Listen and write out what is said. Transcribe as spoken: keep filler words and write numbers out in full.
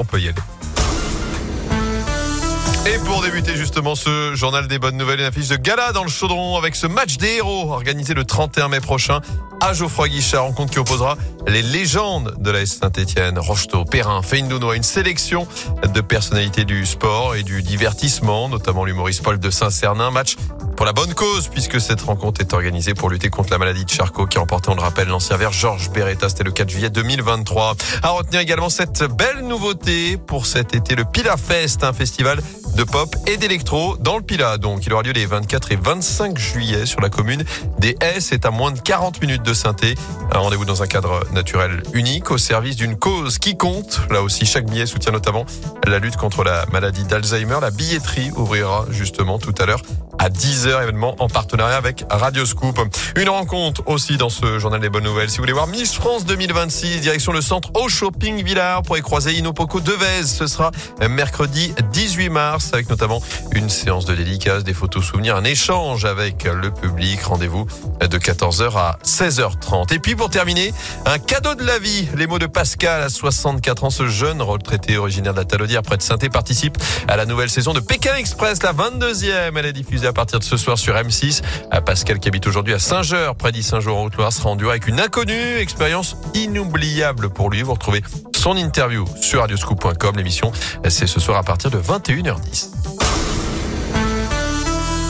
on peut y aller. Et pour débuter justement ce journal des bonnes nouvelles, une affiche de gala dans le Chaudron avec ce match des héros organisé le trente et un mai prochain à Geoffroy-Guichard, rencontre qui opposera les légendes de l'A S Saint-Etienne, Rocheteau, Perrin, Feindounois, une sélection de personnalités du sport et du divertissement, notamment l'humoriste Paul de Saint-Cernin. Match pour la bonne cause puisque cette rencontre est organisée pour lutter contre la maladie de Charcot qui a emporté, on le rappelle, l'ancien vert Georges Beretta. C'était le quatre juillet deux mille vingt-trois. À retenir également cette belle nouveauté pour cet été, le Pila Fest, un festival de pop et d'électro dans le Pila. Donc, il aura lieu les vingt-quatre et vingt-cinq juillet sur la commune des Haies. C'est à moins de quarante minutes de Saint-Thé. Un rendez-vous dans un cadre naturel unique au service d'une cause qui compte. Là aussi, chaque billet soutient notamment la lutte contre la maladie d'Alzheimer. La billetterie ouvrira justement tout à l'heure à dix heures, événement en partenariat avec Radio Scoop. Une rencontre aussi dans ce journal des bonnes nouvelles. Si vous voulez voir Miss France deux mille vingt-six, direction le centre au Shopping Villars pour y croiser Inopoko Devez. Ce sera mercredi dix-huit mars avec notamment une séance de dédicace, des photos souvenirs, un échange avec le public. Rendez-vous de quatorze heures à seize heures trente. Et puis pour terminer, un cadeau de la vie. Les mots de Pascal à soixante-quatre ans. Ce jeune retraité originaire de la Talaudière près de Saint-Thé participe à la nouvelle saison de Pékin Express, la vingt-deuxième. Elle est diffusée à partir de ce soir sur M six. Pascal, qui habite aujourd'hui à Saint-Jeur, près d'Issingeaux en Haute-Loire, sera en duo avec une inconnue. Expérience inoubliable pour lui. Vous retrouvez son interview sur radioscoop point com. L'émission, c'est ce soir à partir de vingt et une heures dix.